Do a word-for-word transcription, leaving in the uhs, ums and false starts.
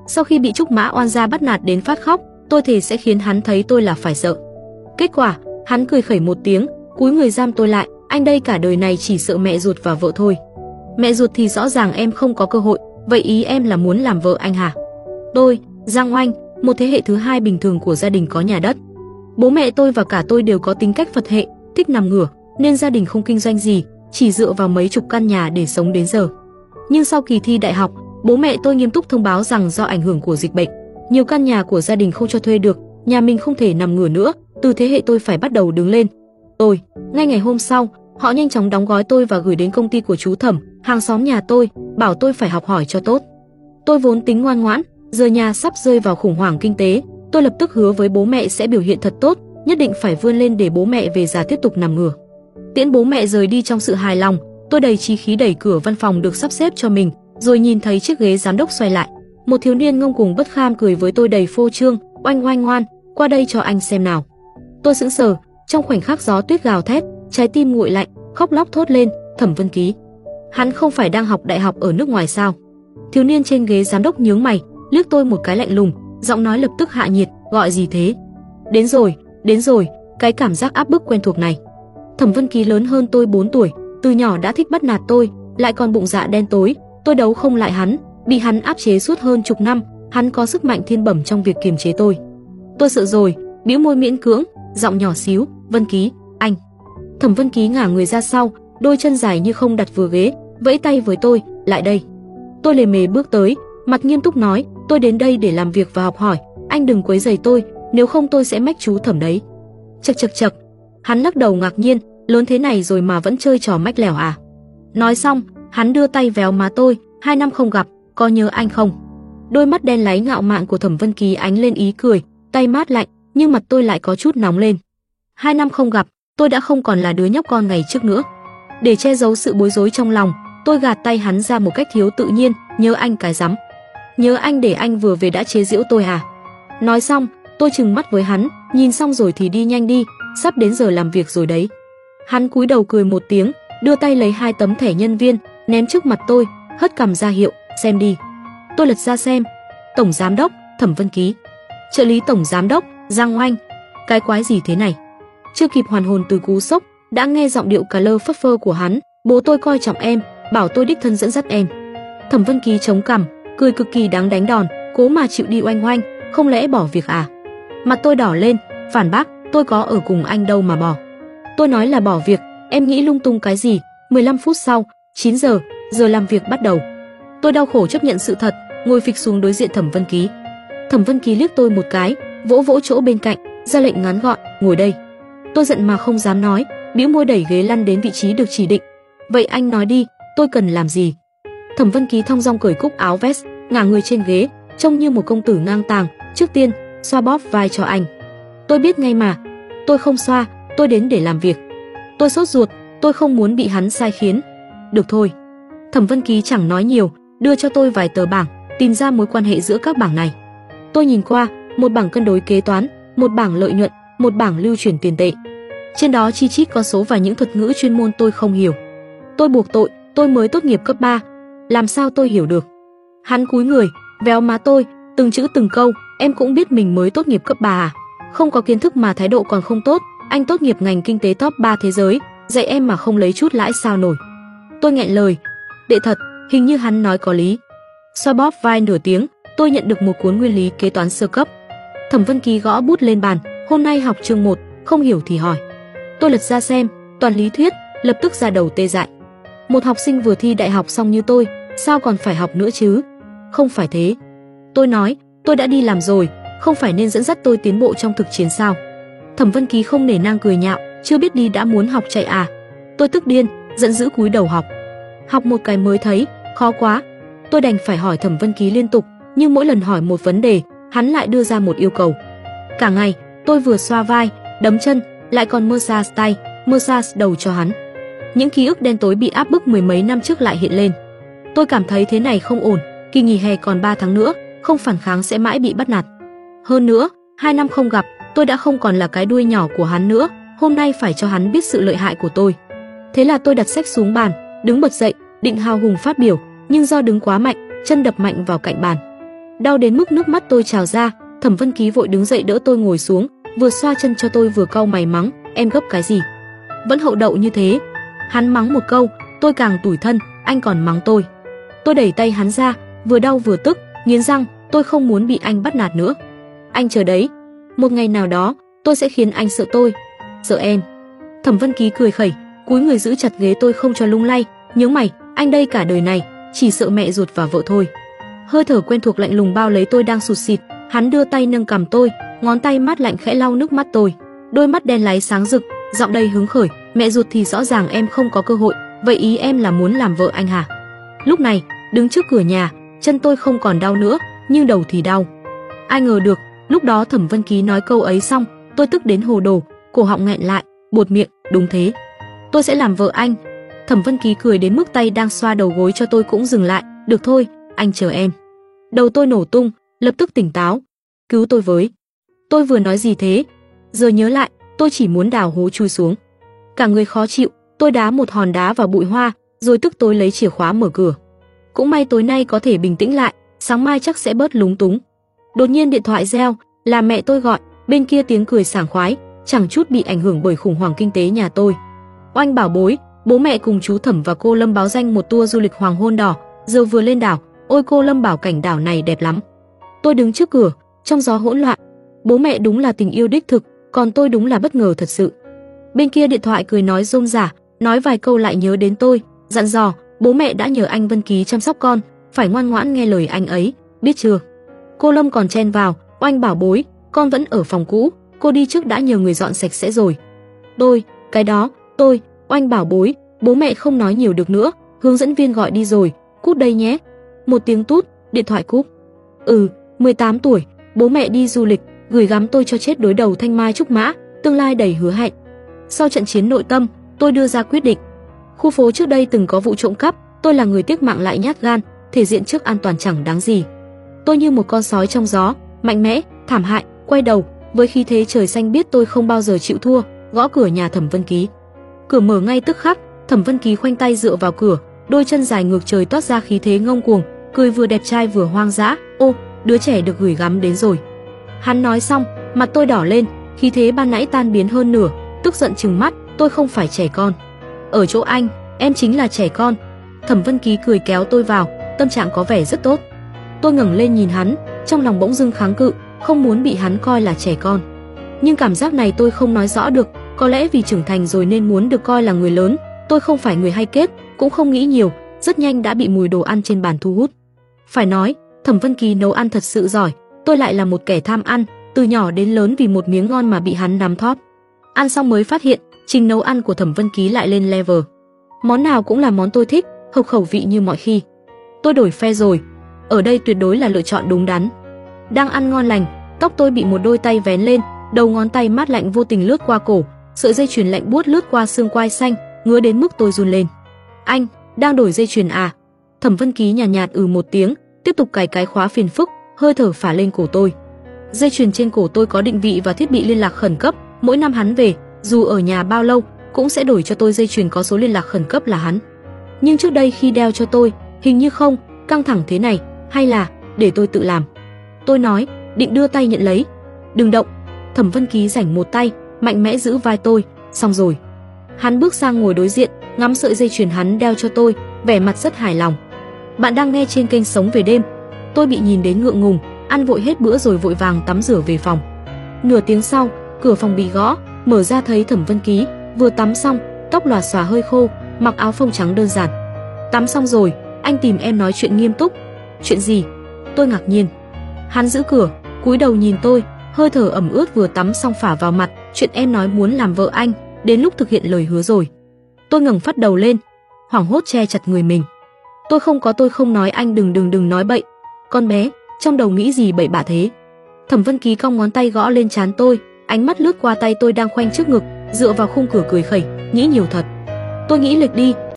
Sau khi bị Trúc Mã Oan gia bắt nạt đến phát khóc, tôi thề sẽ khiến hắn thấy tôi là phải sợ. Kết quả, hắn cười khẩy một tiếng, cúi người giam tôi lại, anh đây cả đời này chỉ sợ mẹ ruột và vợ thôi. Mẹ ruột thì rõ ràng em không có cơ hội, vậy ý em là muốn làm vợ anh hả? Tôi, Giang Oanh, một thế hệ thứ hai bình thường của gia đình có nhà đất. Bố mẹ tôi và cả tôi đều có tính cách Phật hệ, thích nằm ngửa, nên gia đình không kinh doanh gì, chỉ dựa vào mấy chục căn nhà để sống đến giờ. Nhưng sau kỳ thi đại học, bố mẹ tôi nghiêm túc thông báo rằng do ảnh hưởng của dịch bệnh, nhiều căn nhà của gia đình không cho thuê được, nhà mình không thể nằm ngửa nữa, từ thế hệ tôi phải bắt đầu đứng lên. Tôi, ngay ngày hôm sau, họ nhanh chóng đóng gói tôi và gửi đến công ty của chú Thẩm, hàng xóm nhà tôi, bảo tôi phải học hỏi cho tốt. Tôi vốn tính ngoan ngoãn, giờ nhà sắp rơi vào khủng hoảng kinh tế, tôi lập tức hứa với bố mẹ sẽ biểu hiện thật tốt, nhất định phải vươn lên để bố mẹ về già tiếp tục nằm ngửa. Tiễn bố mẹ rời đi trong sự hài lòng, tôi đầy chí khí đẩy cửa văn phòng được sắp xếp cho mình, rồi nhìn thấy chiếc ghế giám đốc xoay lại. Một thiếu niên ngông cuồng bất kham cười với tôi đầy phô trương, "Oanh Oanh ngoan, qua đây cho anh xem nào." Tôi sững sờ, trong khoảnh khắc gió tuyết gào thét, trái tim nguội lạnh, khóc lóc thốt lên, "Thẩm Vân Ký, hắn không phải đang học đại học ở nước ngoài sao?" Thiếu niên trên ghế giám đốc nhướng mày, liếc tôi một cái lạnh lùng, giọng nói lập tức hạ nhiệt, "Gọi gì thế?" Đến rồi, đến rồi, cái cảm giác áp bức quen thuộc này. Thẩm Vân Ký lớn hơn tôi bốn tuổi, từ nhỏ đã thích bắt nạt tôi, lại còn bụng dạ đen tối, tôi đấu không lại hắn, bị hắn áp chế suốt hơn chục năm, hắn có sức mạnh thiên bẩm trong việc kiềm chế tôi. Tôi sợ rồi, bĩu môi miễn cưỡng, giọng nhỏ xíu, "Vân Ký, anh." Thẩm Vân Ký ngả người ra sau, đôi chân dài như không đặt vừa ghế, vẫy tay với tôi, "Lại đây." Tôi lề mề bước tới, mặt nghiêm túc nói, "Tôi đến đây để làm việc và học hỏi, anh đừng quấy rầy tôi, nếu không tôi sẽ mách chú Thẩm đấy." Chậc chậc chậc, hắn lắc đầu ngạc nhiên, "Lớn thế này rồi mà vẫn chơi trò mách lẻo à?" Nói xong, hắn đưa tay véo má tôi, "Hai năm không gặp, có nhớ anh không?" Đôi mắt đen láy ngạo mạn của Thẩm Vân Ký ánh lên ý cười, tay mát lạnh, nhưng mặt tôi lại có chút nóng lên. Hai năm không gặp, tôi đã không còn là đứa nhóc con ngày trước nữa. Để che giấu sự bối rối trong lòng, tôi gạt tay hắn ra một cách thiếu tự nhiên, "Nhớ anh cái rắm. Nhớ anh để anh vừa về đã chế giễu tôi à?" Nói xong, tôi trừng mắt với hắn, "Nhìn xong rồi thì đi nhanh đi, sắp đến giờ làm việc rồi đấy." Hắn cúi đầu cười một tiếng, đưa tay lấy hai tấm thẻ nhân viên, ném trước mặt tôi, hất cằm ra hiệu, "Xem đi." Tôi lật ra xem, "Tổng giám đốc, Thẩm Vân Ký." "Trợ lý tổng giám đốc, Giang Oanh." Cái quái gì thế này? Chưa kịp hoàn hồn từ cú sốc, đã nghe giọng điệu cà lơ phất phơ của hắn, "Bố tôi coi trọng em, bảo tôi đích thân dẫn dắt em." Thẩm Vân Ký chống cằm, cười cực kỳ đáng đánh đòn, "Cố mà chịu đi Oanh Oanh, không lẽ bỏ việc à?" Mặt tôi đỏ lên, phản bác, "Tôi có ở cùng anh đâu mà bỏ." Tôi nói là bỏ việc, em nghĩ lung tung cái gì? mười lăm phút sau, chín giờ, giờ làm việc bắt đầu. Tôi đau khổ chấp nhận sự thật, ngồi phịch xuống đối diện Thẩm Vân Ký. Thẩm Vân Ký liếc tôi một cái, vỗ vỗ chỗ bên cạnh, ra lệnh ngắn gọn, "Ngồi đây." Tôi giận mà không dám nói, bĩu môi đẩy ghế lăn đến vị trí được chỉ định. "Vậy anh nói đi, tôi cần làm gì?" Thẩm Vân Ký thong dong cởi cúc áo vest, ngả người trên ghế, trông như một công tử ngang tàng. "Trước tiên, xoa bóp vai cho anh." Tôi biết ngay mà. "Tôi không xoa, tôi đến để làm việc." Tôi sốt ruột, tôi không muốn bị hắn sai khiến. "Được thôi." Thẩm Vân Ký chẳng nói nhiều, đưa cho tôi vài tờ bảng, tìm ra mối quan hệ giữa các bảng này. Tôi nhìn qua, một bảng cân đối kế toán, một bảng lợi nhuận, một bảng lưu chuyển tiền tệ. Trên đó chi chít con số và những thuật ngữ chuyên môn tôi không hiểu. Tôi buộc tội, tôi mới tốt nghiệp cấp ba, làm sao tôi hiểu được? Hắn cúi người, véo má tôi, từng chữ từng câu, "Em cũng biết mình mới tốt nghiệp cấp ba à? Không có kiến thức mà thái độ còn không tốt, anh tốt nghiệp ngành kinh tế top ba thế giới, dạy em mà không lấy chút lãi sao nổi." Tôi nghẹn lời, "Đệ thật, hình như hắn nói có lý." Xoa bóp vai nửa tiếng, tôi nhận được một cuốn nguyên lý kế toán sơ cấp. Thẩm Vân Ký gõ bút lên bàn, "Hôm nay học chương một, không hiểu thì hỏi." Tôi lật ra xem, toàn lý thuyết, lập tức ra đầu tê dại. Một học sinh vừa thi đại học xong như tôi, sao còn phải học nữa chứ? Không phải thế. Tôi nói, "Tôi đã đi làm rồi, không phải nên dẫn dắt tôi tiến bộ trong thực chiến sao?" Thẩm Vân Ký không nể nang cười nhạo, "Chưa biết đi đã muốn học chạy à?" Tôi tức điên, giận dữ cúi đầu học. Học một cái mới thấy, khó quá. Tôi đành phải hỏi Thẩm Vân Ký liên tục, nhưng mỗi lần hỏi một vấn đề, hắn lại đưa ra một yêu cầu. Cả ngày, tôi vừa xoa vai, đấm chân, lại còn massage tay, massage đầu cho hắn. Những ký ức đen tối bị áp bức mười mấy năm trước lại hiện lên. Tôi cảm thấy thế này không ổn, kỳ nghỉ hè còn ba tháng nữa, không phản kháng sẽ mãi bị bắt nạt. Hơn nữa, hai năm không gặp, tôi đã không còn là cái đuôi nhỏ của hắn nữa, hôm nay phải cho hắn biết sự lợi hại của tôi. Thế là tôi đặt sách xuống bàn, đứng bật dậy, định hào hùng phát biểu, nhưng do đứng quá mạnh, chân đập mạnh vào cạnh bàn. Đau đến mức nước mắt tôi trào ra, Thẩm Vân Ký vội đứng dậy đỡ tôi ngồi xuống, vừa xoa chân cho tôi vừa cau mày mắng, em gấp cái gì? Vẫn hậu đậu như thế. Hắn mắng một câu, tôi càng tủi thân, anh còn mắng tôi. Tôi đẩy tay hắn ra, vừa đau vừa tức, nghiến răng, tôi không muốn bị anh bắt nạt nữa. Anh chờ đấy, một ngày nào đó, tôi sẽ khiến anh sợ tôi, sợ em. Thẩm Vân Ký cười khẩy, cúi người giữ chặt ghế tôi không cho lung lay, nhướng mày, anh đây cả đời này chỉ sợ mẹ ruột và vợ thôi. Hơi thở quen thuộc lạnh lùng bao lấy tôi đang sụt sịt, hắn đưa tay nâng cằm tôi, ngón tay mát lạnh khẽ lau nước mắt tôi. Đôi mắt đen láy sáng rực, giọng đầy hứng khởi, mẹ ruột thì rõ ràng em không có cơ hội, vậy ý em là muốn làm vợ anh hả? Lúc này, đứng trước cửa nhà, chân tôi không còn đau nữa, nhưng đầu thì đau. Ai ngờ được, lúc đó Thẩm Vân Ký nói câu ấy xong, tôi tức đến hồ đồ, cổ họng nghẹn lại, buột miệng, đúng thế, tôi sẽ làm vợ anh. Thẩm Vân Ký cười đến mức tay đang xoa đầu gối cho tôi cũng dừng lại, được thôi, anh chờ em. Đầu tôi nổ tung, lập tức tỉnh táo, cứu tôi với. Tôi vừa nói gì thế? Giờ nhớ lại, tôi chỉ muốn đào hố chui xuống. Cả người khó chịu, tôi đá một hòn đá vào bụi hoa, rồi tức tối lấy chìa khóa mở cửa. Cũng may tối nay có thể bình tĩnh lại, sáng mai chắc sẽ bớt lúng túng. Đột nhiên điện thoại reo, là mẹ tôi gọi, bên kia tiếng cười sảng khoái, chẳng chút bị ảnh hưởng bởi khủng hoảng kinh tế nhà tôi. Oanh bảo bối, bố mẹ cùng chú Thẩm và cô Lâm báo danh một tour du lịch hoàng hôn đỏ, giờ vừa lên đảo, ôi cô Lâm bảo cảnh đảo này đẹp lắm. Tôi đứng trước cửa, trong gió hỗn loạn. Bố mẹ đúng là tình yêu đích thực, còn tôi đúng là bất ngờ thật sự. Bên kia điện thoại cười nói rôm rả, nói vài câu lại nhớ đến tôi, dặn dò, bố mẹ đã nhờ anh Vân Ký chăm sóc con, phải ngoan ngoãn nghe lời anh ấy, biết chưa? Cô Lâm còn chen vào, oanh bảo bối, con vẫn ở phòng cũ, cô đi trước đã nhờ người dọn sạch sẽ rồi. Tôi, cái đó, tôi, oanh bảo bối, bố mẹ không nói nhiều được nữa, hướng dẫn viên gọi đi rồi, cút đây nhé. Một tiếng tút, điện thoại cúp. Ừ, mười tám tuổi, bố mẹ đi du lịch, gửi gắm tôi cho chết đối đầu thanh mai trúc mã, tương lai đầy hứa hẹn. Sau trận chiến nội tâm, tôi đưa ra quyết định. Khu phố trước đây từng có vụ trộm cắp, tôi là người tiếc mạng lại nhát gan, thể diện trước an toàn chẳng đáng gì. Tôi như một con sói trong gió, mạnh mẽ, thảm hại, quay đầu, với khí thế trời xanh biết tôi không bao giờ chịu thua, gõ cửa nhà Thẩm Vân Ký. Cửa mở ngay tức khắc, Thẩm Vân Ký khoanh tay dựa vào cửa, đôi chân dài ngược trời toát ra khí thế ngông cuồng, cười vừa đẹp trai vừa hoang dã, ô, đứa trẻ được gửi gắm đến rồi. Hắn nói xong, mặt tôi đỏ lên, khí thế ban nãy tan biến hơn nửa, tức giận trừng mắt, tôi không phải trẻ con. Ở chỗ anh, em chính là trẻ con. Thẩm Vân Ký cười kéo tôi vào, tâm trạng có vẻ rất tốt. Tôi ngẩng lên nhìn hắn, trong lòng bỗng dưng kháng cự, không muốn bị hắn coi là trẻ con. Nhưng cảm giác này tôi không nói rõ được, có lẽ vì trưởng thành rồi nên muốn được coi là người lớn. Tôi không phải người hay kết, cũng không nghĩ nhiều, rất nhanh đã bị mùi đồ ăn trên bàn thu hút. Phải nói, Thẩm Vân Ký nấu ăn thật sự giỏi, tôi lại là một kẻ tham ăn, từ nhỏ đến lớn vì một miếng ngon mà bị hắn nắm thóp. Ăn xong mới phát hiện, trình nấu ăn của Thẩm Vân Ký lại lên level. Món nào cũng là món tôi thích, hợp khẩu vị như mọi khi. Tôi đổi phe rồi, ở đây tuyệt đối là lựa chọn đúng đắn. Đang ăn ngon lành, tóc tôi bị một đôi tay vén lên, đầu ngón tay mát lạnh vô tình lướt qua cổ, sợi dây chuyền lạnh buốt lướt qua xương quai xanh, ngứa đến mức tôi run lên. Anh, đang đổi dây chuyền à? Thẩm Vân Ký nhàn nhạt, nhạt ừ một tiếng, tiếp tục cài cái khóa phiền phức, hơi thở phả lên cổ tôi. Dây chuyền trên cổ tôi có định vị và thiết bị liên lạc khẩn cấp, mỗi năm hắn về, dù ở nhà bao lâu, cũng sẽ đổi cho tôi dây chuyền có số liên lạc khẩn cấp là hắn. Nhưng trước đây khi đeo cho tôi, hình như không, căng thẳng thế này, hay là để tôi tự làm. Tôi nói, định đưa tay nhận lấy. Đừng động. Thẩm Vân Ký rảnh một tay, mạnh mẽ giữ vai tôi, xong rồi. Hắn bước sang ngồi đối diện, ngắm sợi dây chuyền hắn đeo cho tôi, vẻ mặt rất hài lòng. Bạn đang nghe trên kênh Sống Về Đêm. Tôi bị nhìn đến ngượng ngùng, ăn vội hết bữa rồi vội vàng tắm rửa về phòng. Nửa tiếng sau, cửa phòng bị gõ, mở ra thấy Thẩm Vân Ký, vừa tắm xong, tóc lòa xòa hơi khô, mặc áo phông trắng đơn giản. Tắm xong rồi, anh tìm em nói chuyện nghiêm túc. Chuyện gì? Tôi ngạc nhiên. Hắn giữ cửa, cúi đầu nhìn tôi, hơi thở ẩm ướt vừa tắm xong phả vào mặt. Chuyện em nói muốn làm vợ anh, đến lúc thực hiện lời hứa rồi. Tôi ngẩng phát đầu lên, hoảng hốt che chặt người mình. Tôi không có tôi không nói anh đừng đừng đừng nói bậy. Con bé, trong đầu nghĩ gì bậy bạ thế? Thẩm Vân Ký cong ngón tay gõ lên trán tôi, ánh mắt lướt qua tay tôi đang khoanh trước ngực, dựa vào khung cửa cười khẩy, nghĩ nhiều thật. Tôi nghĩ lệch đi,